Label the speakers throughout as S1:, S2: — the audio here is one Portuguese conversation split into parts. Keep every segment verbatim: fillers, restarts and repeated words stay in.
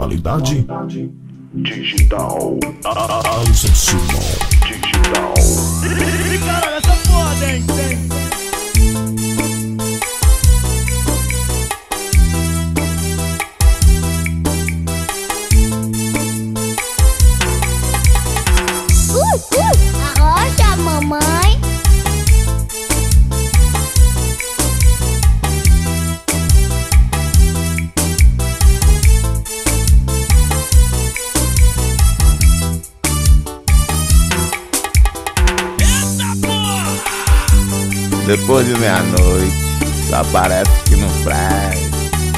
S1: Qualidade digital. Alisson Simão digital.
S2: Cara, essa foda, hein?
S3: Uh, uh, arrocha, mamãe.
S4: Depois de meia-noite, só parece que não presta.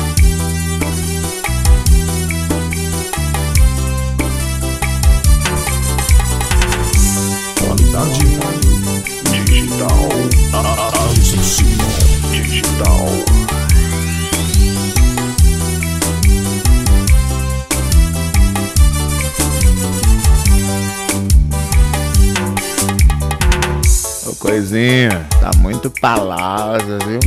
S1: Qualidade digital. Alisson Simão digital.
S4: Ô coisinha, tá muito palavra, viu?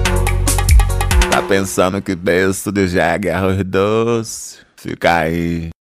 S4: Tá pensando que beijo de já é arroz doce? Fica aí.